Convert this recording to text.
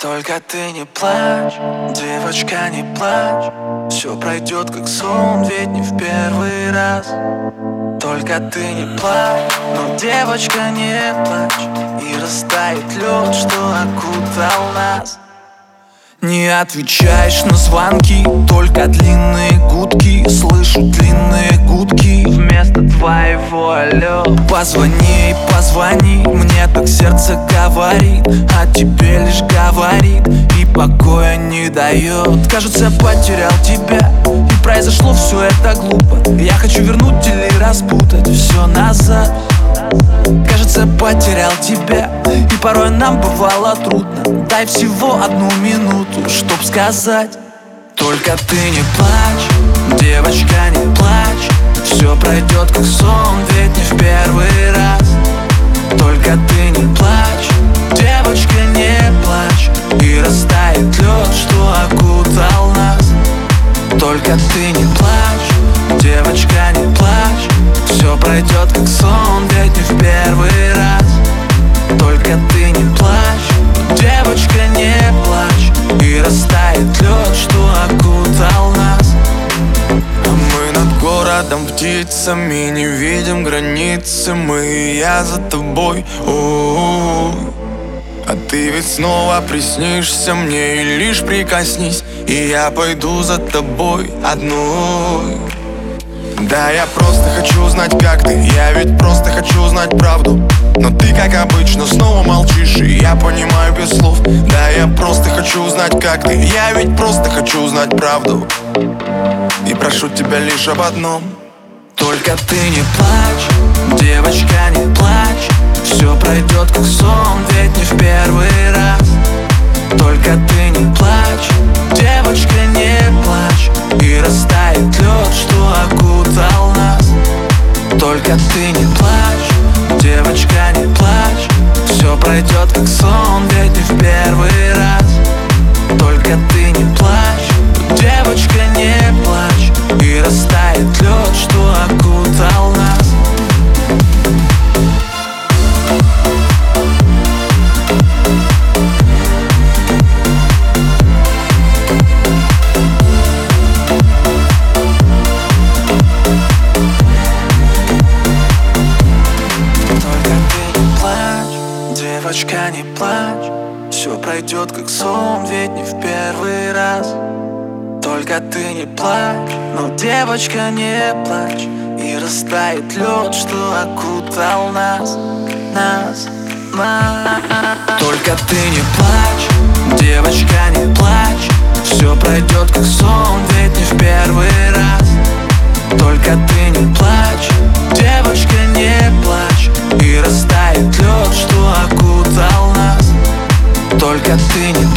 Только ты не плачь, девочка, не плачь. Все пройдет как сон, ведь не в первый раз. Только ты не плачь, но, девочка, не плачь. И растает лед, что окутал нас. Не отвечаешь на звонки, только длинные гудки. Слышу длинные гудки вместо твоего алло. Позвони, позвони, мне так сердце говорит, а тебе лишь говорит и покоя не дает. Кажется, потерял тебя, и произошло все это глупо. Я хочу вернуть или распутать все назад. Кажется, потерял тебя, и порой нам бывало трудно. Дай всего одну минуту, чтоб сказать. Только ты не плачь, девочка, не плачь. Все пройдет как сон, ведь не в первый раз. Только ты не плачь, девочка, не плачь. И растает лед, что окутал нас. Только ты не плачь, девочка, не плачь. Все пройдет как сон, ведь не в первый раз. Только ты не плачь, девочка, не плачь. И растает лед, что окутал нас. А мы над городом птицами, не видим границы. Мы и я за тобой. А ты ведь снова приснишься мне, и лишь прикоснись, и я пойду за тобой одной. Да, я просто хочу знать, как ты. Я ведь просто хочу знать правду. Но ты, как обычно, снова молчишь, и я понимаю без слов. Да, я просто хочу знать, как ты. Я ведь просто хочу знать правду. И прошу тебя лишь об одном. Только ты не плачь, девочка, не плачь. Все пройдет как сон, ведь не в первый раз. Только ты не плачь, девочка, не плачь. И растает лед, что окутал нас. Только ты не плачь, девочка, не плачь. Все пройдет как сон, ведь не в первый раз. Только ты не плачь, девочка, не плачь. И растает лед, что окутал нас. Девочка, не плачь, все пройдет как сон, ведь не в первый раз. Только ты не плачь, но, девочка, не плачь. И растает лед, что окутал нас. Только ты не плачь, девочка, не плачь. Все пройдет как сон, ведь не в первый раз. Только ты не плачь, девочка, не плачь. И растает лед, что окутал нас. Только ты не